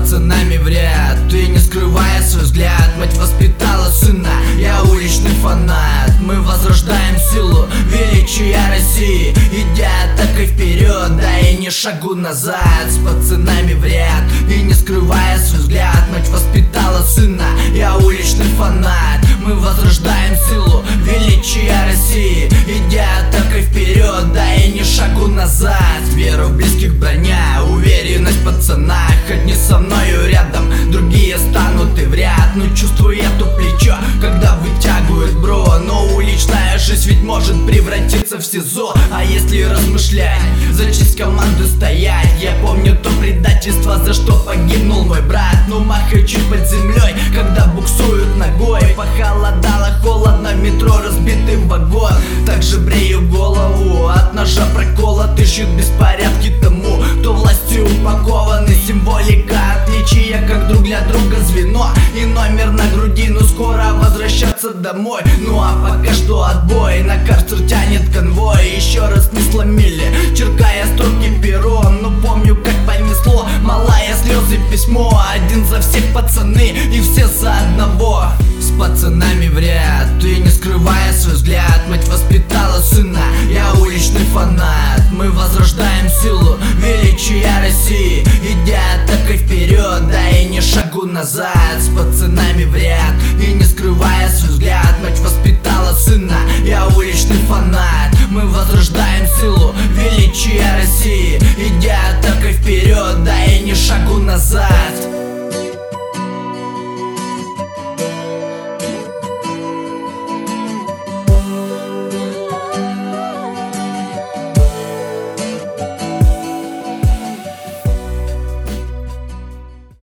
пацанами в ряд, ты не скрывая свой взгляд. Мать воспитала сына, я уличный фанат. Мы возрождаем силу, величия России, идя атакой вперед, да и не шагу назад. С пацанами в ряд, и не скрывая свой взгляд. Мать воспитала сына, я уличный фанат. Мы возрождаем силу, величия России, идя атакой вперед, да и не шагу назад. Веру в близких броня, уверенность в пацанах. Одни со мною рядом, другие станут и в ряд. Но чувствую эту плечо, когда вытягивают бро. Но уличная жизнь ведь может превратиться в СИЗО. А если размышлять, за честь команды стоять? Я помню то предательство, за что погибнул мой брат. Но махаю чуть под землей, когда буксуют ногой. Похолодало, холодно, в метро разбитый вагон. Также брею голову, от ножа проколот. Ищут беспорядки тому, кто властью упакованы. Символика отличия, как друг для друга звено. И номер на груди, но скоро возвращаться домой. Ну а пока что отбой, на карцер тянет конвой. Еще раз не сломили, черкая строки пером. Но помню, как понесло, малая слезы письмо. Один за всех пацаны и все за одного. С пацанами в ряд, ты не скрывая свой взгляд. Мать воспитала сына, я уличный фанат. Мы возрождаем силу, величия России, идя атакой вперед, да и не шагу назад. С пацанами в ряд, и не скрывая свой взгляд. Мать воспитала сына, я уличный фанат. Мы возрождаем силу, величия России, идя атакой вперед, да и не шагу назад.